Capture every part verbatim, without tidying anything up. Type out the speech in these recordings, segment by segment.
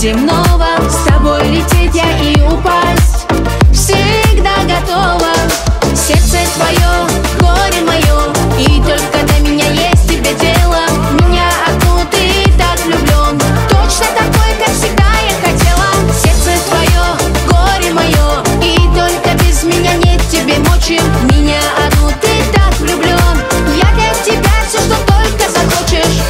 земного. С тобой лететь я и упасть всегда готова. Сердце твое, горе мое, и только до меня есть тебе дело. Меня одну ты так влюблен, точно такой, как всегда я хотела. Сердце твое, горе мое, и только без меня нет тебе мочи. Меня одну ты так влюблен, я для тебя все, что только захочешь.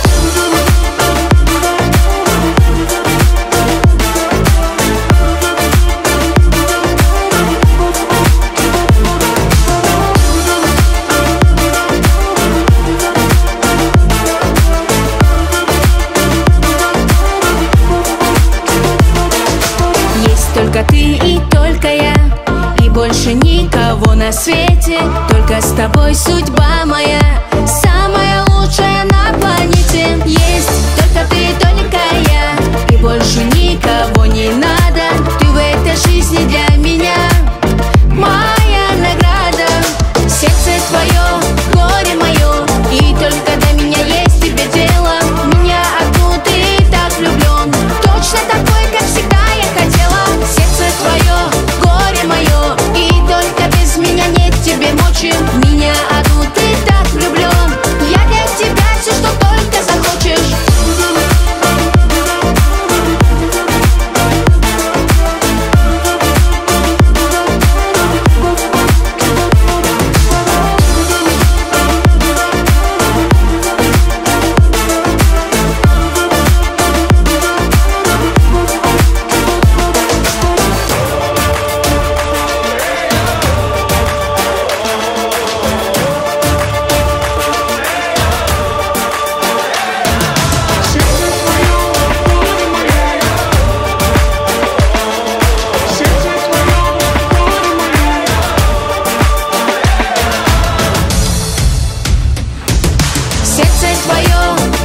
Только ты и только я, и больше никого на свете. Только с тобой судьба моя, самая лучшая на планете. Есть только ты, только я, и больше никого не надо. Ты в этой жизни для меня моя награда. Сердце твое, горе мое, и только до меня есть тебе дело. Меня одну ты так влюблен, точно такой, как всегда я хотела. Сердце твое, горе мое, и только без меня нет тебе мочи. Меня одну ты так влюблен, я для тебя все, что только захочешь. Сердце твое,